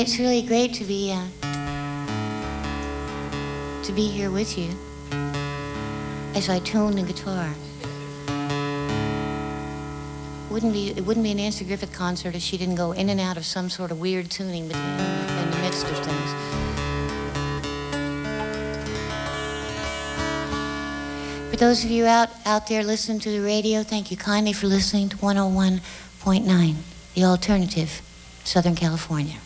it's really great to be here with you as I tone the guitar. It wouldn't be an Nancy Griffith concert if she didn't go in and out of some sort of weird tuning in the midst of things. For those of you out there listening to the radio, thank you kindly for listening to 101.9, The Alternative, Southern California.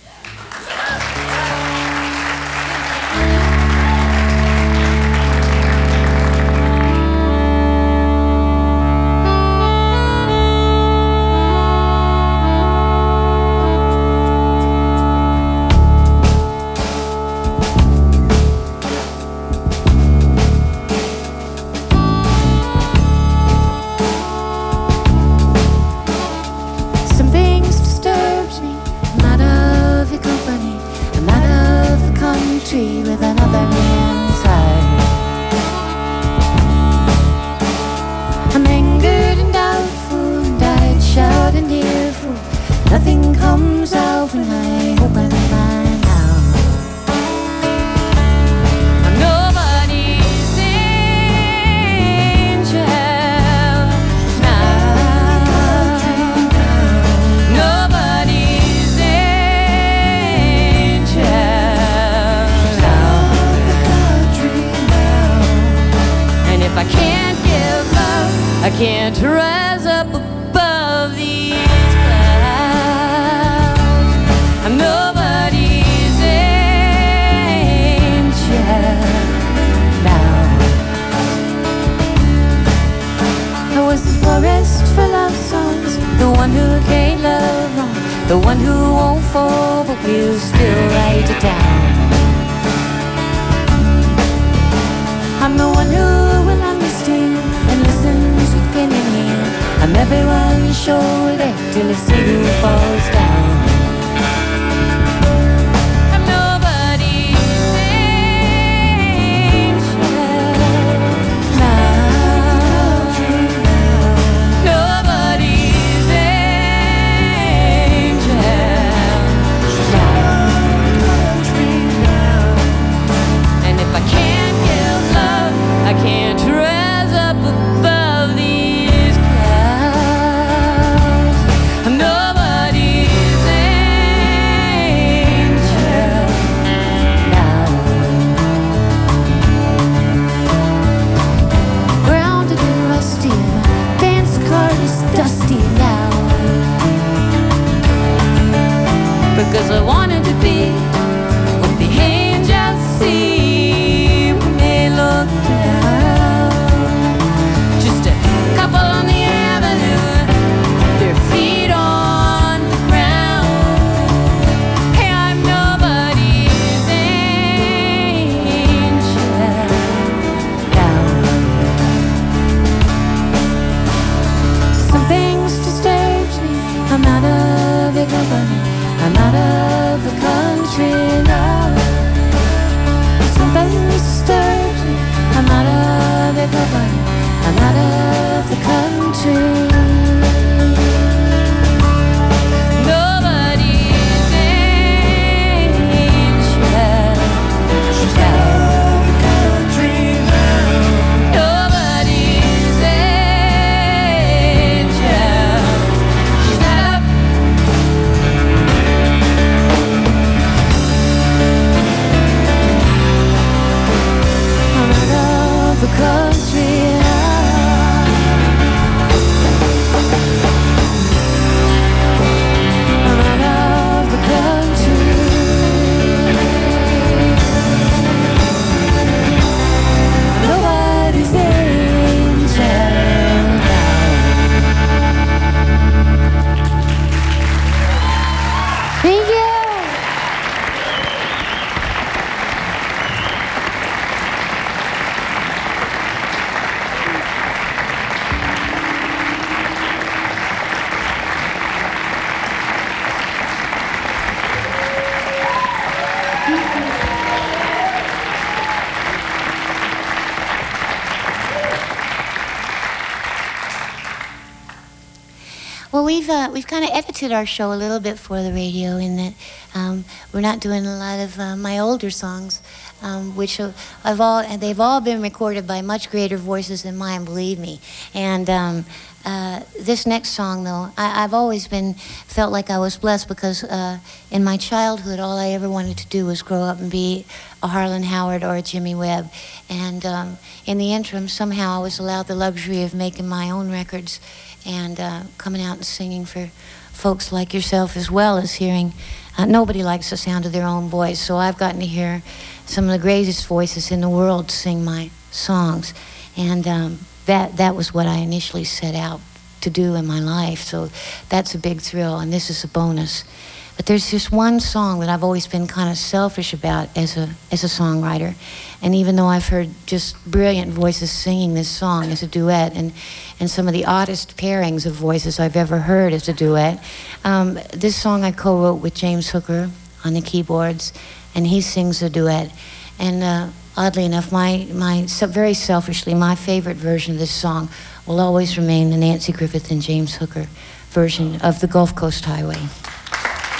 With another man's heart, I'm angered and doubtful, and I'd shout and tearful. Nothing comes out when I open my mouth. Nobody's angel now. Nobody's angel. If I can't give up, I can't rise up above these clouds. I'm nobody's angel now. I was the forest full of songs, the one who can't love wrong, the one who won't fall but will still write it down. I'm the one who will understand and listens with pen in hand. I'm everyone's shoulder till they see who falls down. I'm nobody's angel now. Nobody's angel now. And if I can't give love, I can't rise up above these clouds. Nobody's we've kind of edited our show a little bit for the radio in that we're not doing a lot of my older songs, which they've all been recorded by much greater voices than mine, believe me. And this next song, though, I've always felt like I was blessed because in my childhood, all I ever wanted to do was grow up and be a Harlan Howard or a Jimmy Webb. And in the interim, somehow I was allowed the luxury of making my own records and coming out and singing for folks like yourself, as well as hearing. Nobody likes the sound of their own voice, so I've gotten to hear some of the greatest voices in the world sing my songs. And that was what I initially set out to do in my life, so that's a big thrill, and this is a bonus. But there's just one song that I've always been kind of selfish about as a songwriter, and even though I've heard just brilliant voices singing this song as a duet, and some of the oddest pairings of voices I've ever heard as a duet, this song I co-wrote with James Hooker on the keyboards, and he sings a duet. And oddly enough, very selfishly, my favorite version of this song will always remain the Nancy Griffith and James Hooker version of the Gulf Coast Highway.